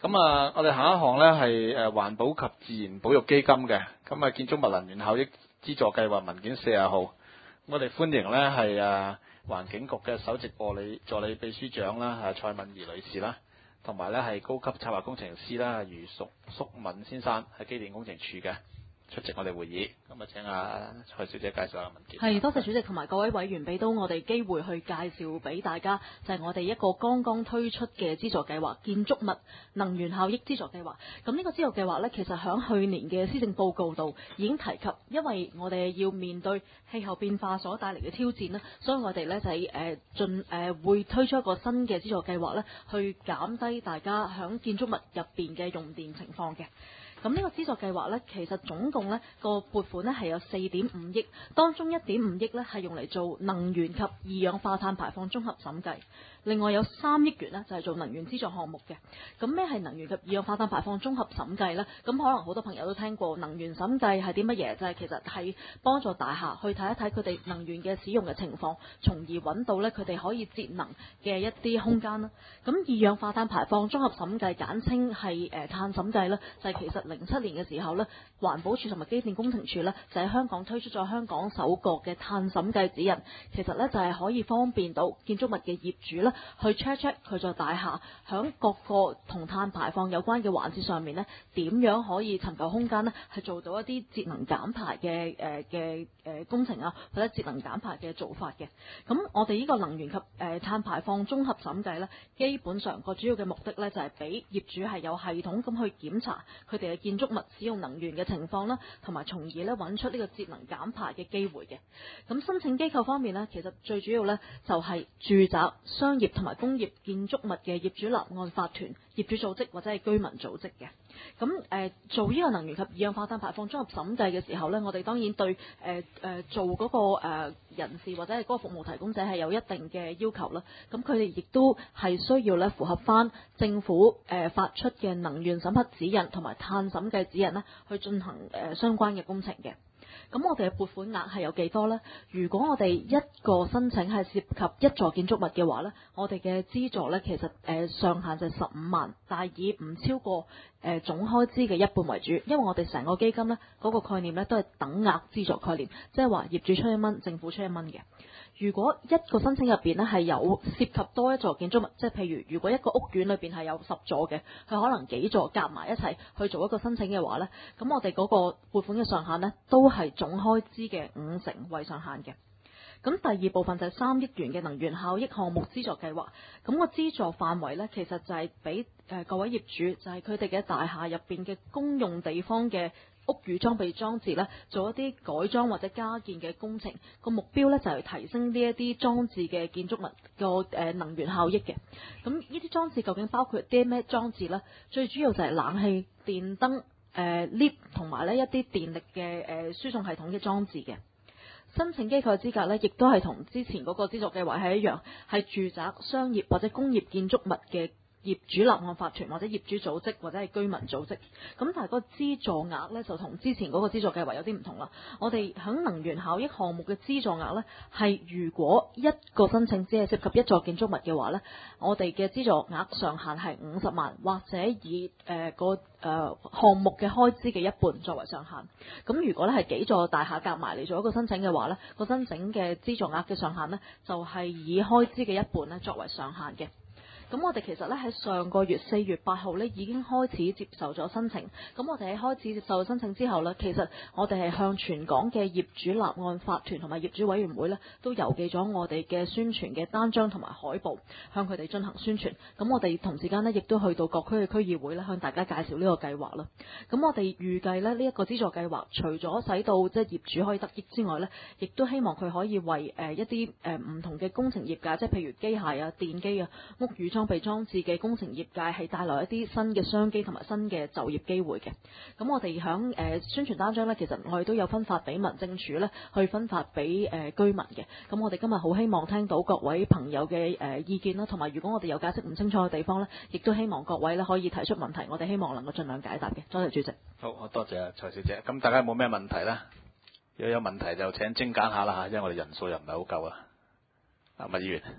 咁啊，我哋下一項咧係環保及自然保育基金嘅，咁啊建築物能源效益資助計劃文件40號，我哋歡迎咧係環境局嘅首席助理秘書長啦，蔡敏儀女士啦，同埋咧係高級策劃工程師啦，余淑敏先生係機電工程處嘅出席我哋會議，咁啊請蔡小姐介紹下文件。 係，多謝主席同埋各位委員俾到我哋機會去介紹俾大家，就係我哋一個剛剛推出嘅資助計劃——建築物能源效益資助計劃。咁呢個資助計劃呢，其實喺去年嘅施政報告度已經提及，因為我哋要面對氣候變化所帶嚟嘅挑戰啦，所以我哋呢就係會推出一個新嘅資助計劃呢，去減低大家喺建築物入邊嘅用電情況嘅。咁呢個資助計劃呢，其實總共呢個撥款呢係有4.5億，當中1.5億呢係用嚟做能源及二氧化碳排放綜合審計，另外有3億元呢就係做能源資助項目嘅。咁咩係能源及二氧化碳排放綜合審計呢？咁可能好多朋友都聽過能源審計係啲乜嘢，就係其實係幫助大廈去睇一睇佢哋能源嘅使用嘅情況，從而揾到呢佢哋可以節能嘅一啲空間啦。咁二氧化碳排放綜合審計簡稱係碳審計啦，就係其實07年嘅時候呢，環保署同埋機電工程署呢，就喺香港推出咗香港首個嘅碳審計指引。其實呢，就係可以方便到建築物嘅業主呢，去 check 佢座大廈響各個同碳排放有關嘅環節上面呢，點樣可以尋求空間呢，係做到一啲節能減排嘅工程啊，或者節能減排嘅做法嘅。咁我哋呢個能源及碳排放綜合審計呢，基本上個主要嘅目的呢，就係俾業主係有系統咁去檢查佢哋嘅建築物使用能源嘅情況啦，同埋從而咧揾出呢個節能減排嘅機會嘅。咁申請機構方面呢，其實最主要呢就係住宅、商業同埋工業建築物嘅業主立案法團、業主組織或者係居民組織嘅。咁做呢個能源及二氧化碳排放綜合審計嘅時候呢，我哋當然對做嗰個人士或者係嗰個服務提供者係有一定嘅要求啦。咁佢哋亦都係需要咧符合翻政府發出嘅能源審核指引同埋碳審計指引呢，去進行相關嘅工程嘅。咁我哋嘅撥款額係有幾多呢？如果我哋一個申請係涉及一座建築物嘅話呢，我哋嘅資助呢，其實上限就係15萬，但係以唔超過總開支嘅一半為主，因為我哋成個基金呢，嗰個概念呢都係等額資助概念，即係話業主出1蚊，政府出1蚊嘅。如果一個申請入邊呢係有涉及多一座建築物，即係譬如如果一個屋苑裏邊係有10座嘅，佢可能幾座夾埋一齊去做一個申請嘅話呢，咁我哋嗰個撥款嘅上限呢，都係總開支嘅50%為上限嘅。咁第二部分就係3億元嘅能源效益項目資助計劃，咁個資助範圍呢，其實就係俾各位業主，就係佢哋嘅大廈入邊嘅公用地方嘅屋宇裝備裝置呢，做一啲改裝或者加建嘅工程，個目標呢，就係提升呢一啲裝置嘅建築物個能源效益嘅。咁呢啲裝置究竟包括啲咩裝置呢？最主要就係冷氣、電燈、lift 同埋呢一啲電力嘅輸送系統嘅裝置嘅。申請機構嘅資格呢，亦都係同之前嗰個資助計劃係一樣，係住宅、商業或者工業建築物嘅業主立案法團或者業主組織或者係居民組織。咁但係個資助額呢，就同之前嗰個資助計劃有啲唔同啦。我哋喺能源效益項目嘅資助額呢，係如果一個申請只係涉及一座建築物嘅話呢，我哋嘅資助額上限係50萬，或者以項目嘅開支嘅一半作為上限。咁如果咧係幾座大廈夾埋嚟做一個申請嘅話呢，個申請嘅資助額嘅上限呢，就係以開支嘅一半呢作為上限嘅。咁我哋其實咧喺上個月4月8號咧已經開始接受咗申請。咁我哋喺開始接受申請之後呢，其實我哋係向全港嘅業主立案法團同埋業主委員會呢，都郵寄咗我哋嘅宣傳嘅單張同埋海報，向佢哋進行宣傳。咁我哋同時間呢，亦都去到各區嘅區議會呢，向大家介紹呢個計劃啦。咁我哋預計呢，呢一個資助計劃，除咗使到即係業主可以得益之外呢，亦都希望佢可以為一啲唔同嘅工程業界，即係譬如機械啊、電機啊、屋宇裝備裝置嘅工程業界係帶來一啲新嘅商機同埋新嘅就業機會嘅。咁我哋響宣傳單張呢，其實我哋都有分發俾民政處呢，去分發俾居民嘅。咁我哋今日好希望聽到各位朋友嘅意見啦，同埋如果我哋有解釋唔清楚嘅地方呢，亦都希望各位呢可以提出問題，我哋希望能夠盡量解答嘅。多謝主席。 好，多謝蔡小姐。咁大家有冇咩問題呢？如果有問題就請精簡下啦嚇，因為我哋人數又唔係好夠啊。麥議員。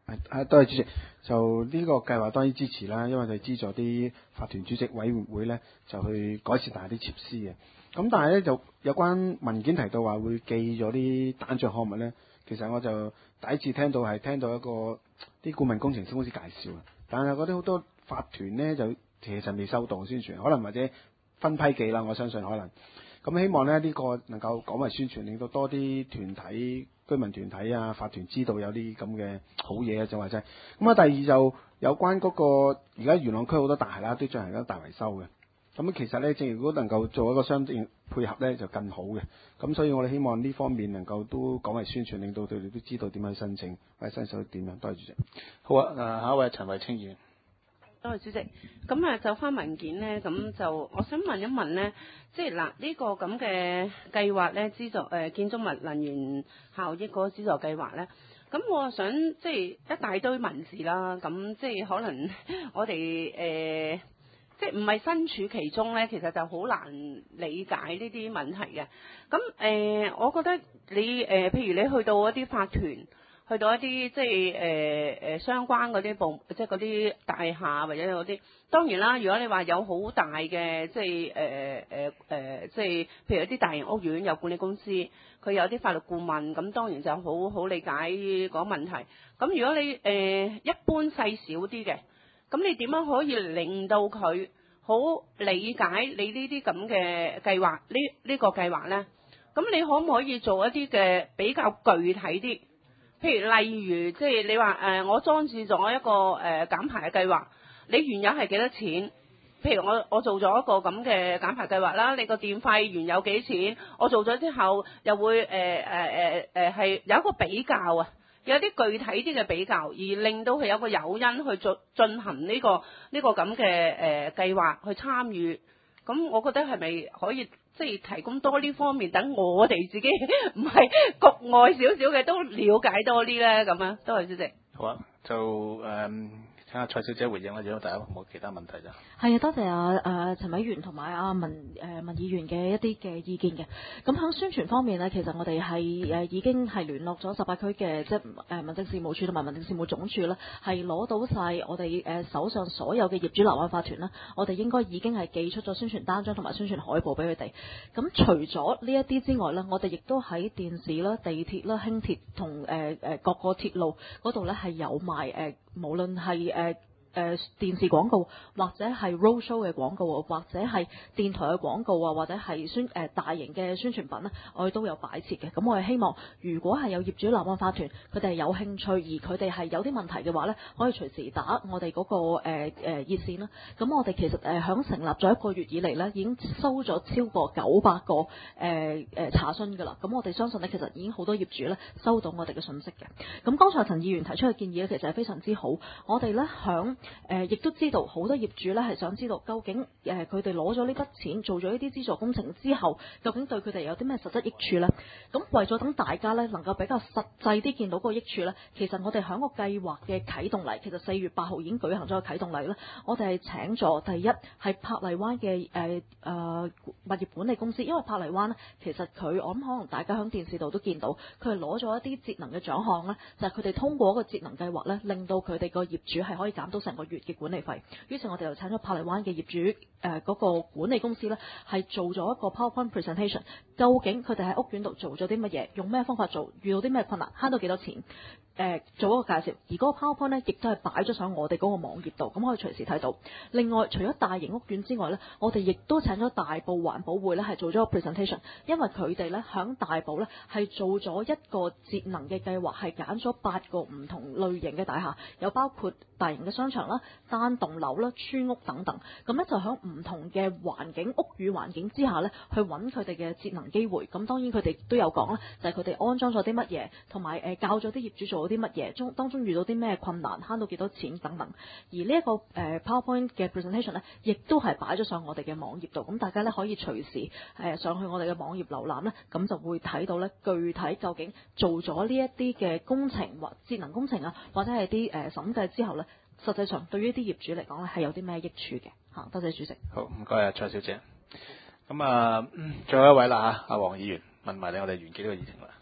多謝主席。就呢個計劃當然支持啦，因為佢資助啲法團主席委員會咧就去改善大啲設施嘅。咁但係咧就有關文件提到話會寄咗啲單張項目咧，其實我就第一次聽到一個啲顧問工程師公司介紹，但係嗰啲好多法團咧就其實未收到宣傳，可能或者分批寄啦，我相信可能。咁希望咧呢個能夠廣為宣傳，令到多啲團體、居民團體啊、法團知道有啲咁嘅好嘢啊，就話真。咁啊，第二就有關嗰個而家元朗區好多大廈啦，都進行緊大維修嘅。咁其實咧，正如果能夠做一個相應配合咧，就更好嘅。咁所以我哋希望呢方面能夠都廣為宣傳，令到佢哋都知道點樣申請或者申請點樣。多謝主席。 好啊，下一位陳慧清議員。 多謝主席。咁就翻文件呢，咁就我想問一問呢，即係嗱呢個咁嘅計劃呢，資助建築物能源效益嗰個資助計劃呢，咁我想即係一大堆文字啦，咁即係可能我哋即係唔係身處其中呢，其實就好難理解呢啲問題嘅。咁我覺得你譬如你去到一啲法團。去到一啲即係相關嗰啲部，即係嗰啲大廈或者嗰啲，當然啦。如果你話有好大嘅即係即係譬如一啲大型屋苑有管理公司，佢有啲法律顧問，咁當然就好理解嗰個問題。咁如果你一般細小啲嘅，咁你點樣可以令到佢好理解你呢啲咁嘅計劃呢個計劃呢？咁你可唔可以做一啲嘅比較具體啲？譬如例如，即係你話我裝置咗一個減排嘅計劃，你原有係幾多錢？譬如我做咗一個咁嘅減排計劃啦，你個電費原有幾錢？我做咗之後又會係有一個比較啊，有啲具體啲嘅比較，而令到佢有個誘因去進行呢個咁嘅計劃去參與。咁我覺得係咪可以即係提供多呢方面，等我哋自己唔係局外少少嘅都了解多啲咧咁啊？多謝主席。 好啊，就請下蔡小姐回應啦，如果大家冇其他問題就係啊，多謝陳委員同埋文議員嘅一啲嘅意見嘅。咁喺宣傳方面呢，其實我哋係已經係聯絡咗18區嘅即係民政事務處同埋民政事務總署啦，係攞到晒我哋手上所有嘅業主立案法團啦，我哋應該已經係寄出咗宣傳單張同埋宣傳海報俾佢哋。咁除咗呢一啲之外呢，我哋亦都喺電視啦、地鐵啦、輕鐵同各個鐵路嗰度呢係有賣無論係電視廣告或者係 roadshow 嘅廣告，或者係電台嘅廣告啊，或者係大型嘅宣傳品咧，我哋都有擺設嘅。咁我哋希望，如果係有業主立案法團，佢哋係有興趣，而佢哋係有啲問題嘅話咧，可以隨時打我哋嗰個熱線啦。咁我哋其實響成立咗1個月以嚟咧，已經收咗超過900個查詢㗎啦。咁我哋相信咧，其實已經好多業主咧收到我哋嘅信息嘅。咁剛才陳議員提出嘅建議咧，其實係非常之好。我哋咧響亦都知道好多業主咧係想知道究竟佢哋攞咗呢筆錢做咗呢啲資助工程之後，究竟對佢哋有啲咩實質益處呢？咁為咗等大家咧能夠比較實際啲見到個益處呢，其實我哋響個計劃嘅啟動禮，其實4月8號已經舉行咗個啟動禮啦。我哋係請咗第一係珀麗灣嘅物業管理公司，因為珀麗灣呢，其實佢我諗可能大家響電視度都見到，佢係攞咗一啲節能嘅獎項呢，就係佢哋通過一個節能計劃呢，令到佢哋個業主係可以減到成個月嘅管理費。於是我哋就請咗珀麗灣嘅業主嗰個管理公司呢，係做咗一個 PowerPoint presentation， 究竟佢哋喺屋苑度做咗啲乜嘢，用咩方法做，遇到啲咩困難，慳到幾多錢，做一個介紹。而嗰個 PowerPoint 呢，亦都係擺咗上我哋嗰個網頁度，咁可以隨時睇到。另外，除咗大型屋苑之外呢，我哋亦都請咗大埔環保會呢，係做咗個 presentation， 因為佢哋呢，響大埔呢，係做咗一個節能嘅計劃，係揀咗8個唔同類型嘅大廈，有包括大型嘅商場啦、單棟樓啦、村屋等等。咁呢，就響唔同嘅環境屋宇環境之下呢，去揾佢哋嘅節能機會。咁當然佢哋都有講啦，就係佢哋安裝咗啲乜嘢，同埋教咗啲業主做咗啲乜嘢，當中遇到啲咩困難，慳到幾多錢等等。而呢一個PowerPoint 嘅 presentation 呢，亦都係擺咗上我哋嘅網頁度。咁大家呢，可以隨時上去我哋嘅網頁瀏覽呢，咁就會睇到呢，具體究竟做咗呢一啲嘅工程或節能工程啊，或者係啲審計之後呢，實際上對於啲業主嚟講咧係有啲咩益處嘅嚇？多謝主席。 好，唔該啊，蔡小姐。咁最後一位啦嚇，阿黃議員問埋你，我哋完結呢個議程啦。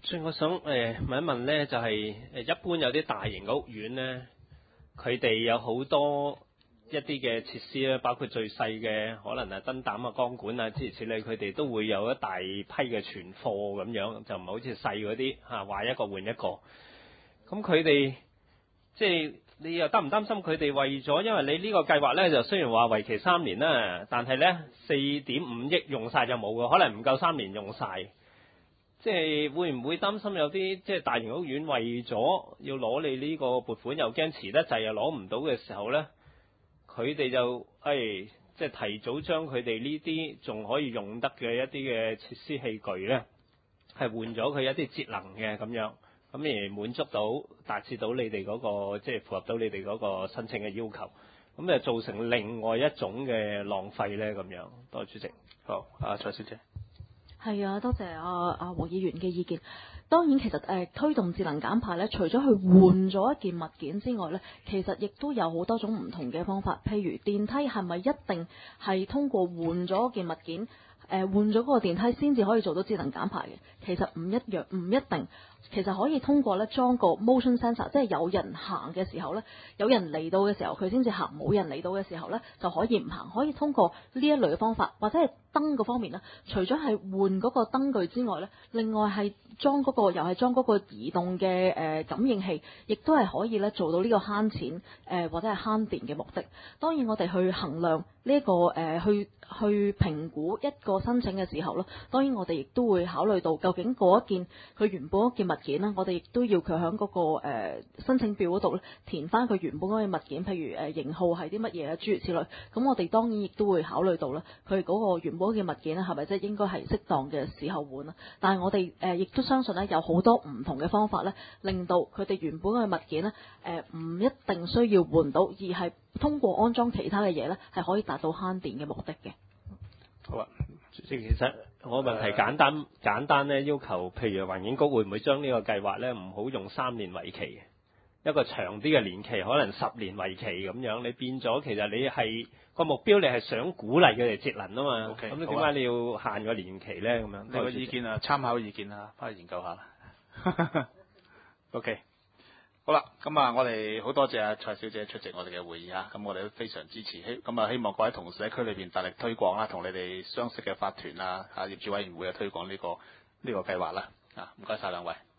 所以我想問一問咧，就係一般有啲大型嘅屋苑咧，佢哋有好多一啲嘅設施咧，包括最細嘅可能係燈膽啊、光管啊諸如此類，佢哋都會有一大批嘅存貨咁樣，就唔係好似細嗰啲嚇話一個換一個。咁佢哋即係你又擔唔擔心佢哋為咗，因為你呢個計劃咧就雖然話為期3年啦，但係咧4.5億用晒就冇嘅，可能唔夠3年用晒。即係會唔會擔心有啲即係大型屋苑為咗要攞你呢個撥款，又驚遲得滯又攞唔到嘅時候咧，佢哋就即係提早將佢哋呢啲仲可以用得嘅一啲嘅設施器具咧，係換咗佢一啲節能嘅咁樣，咁而滿足到達至到你哋嗰個即係符合到你哋嗰個申請嘅要求，咁就造成另外一種嘅浪費咧咁樣。多謝主席。 好，蔡小姐。 係啊，多謝阿黃議員嘅意見。當然，其實推動節能減排咧，除咗去換咗一件物件之外咧，其實亦都有好多種唔同嘅方法。譬如電梯係咪一定係通過換咗件物件，換咗嗰個電梯先至可以做到節能減排嘅？其實唔一樣，唔一定。其實可以通過咧裝個 motion sensor，即係有人行嘅時候咧，有人嚟到嘅時候佢先至行，冇人嚟到嘅時候咧就可以唔行。可以通過呢一類嘅方法，或者係燈嗰方面咧，除咗係換嗰個燈具之外咧，另外係裝嗰個又係裝嗰個移動嘅感應器，亦都係可以咧做到呢個慳錢或者係慳電嘅目的。當然我哋去衡量呢一個去評估一個申請嘅時候咧，當然我哋亦都會考慮到究竟嗰一件佢原本嗰件物件啦，我哋亦都要佢喺嗰個申請表嗰度咧填翻佢原本嗰件物件，譬如型號係啲乜嘢啊諸如此類。咁我哋當然亦都會考慮到咧，佢嗰個原本嗰件物件咧係咪即係應該係適當嘅時候換啦？但係我哋亦都相信咧有好多唔同嘅方法咧，令到佢哋原本嘅物件咧唔一定需要換到，而係通過安裝其他嘅嘢咧係可以達到慳電嘅目的嘅。 好啊， 其實我問題簡單咧，要求譬如環境局會唔會將呢個計劃咧唔好用3年為期，一個長啲嘅年期，可能10年為期咁樣，你變咗其實你係個目標，你係想鼓勵佢哋節能啊嘛。咁你點解你要限個年期咧？咁樣你個意見啊，參考意見啊，翻去研究下啦。OK。好啦，咁啊，我哋好多謝阿蔡小姐出席我哋嘅會議啊，咁我哋都非常支持，咁啊希望各位同事喺區裏邊大力推廣啦，同你哋相識嘅法團啊、業主委員會啊推廣呢個計劃啦，唔該晒兩位。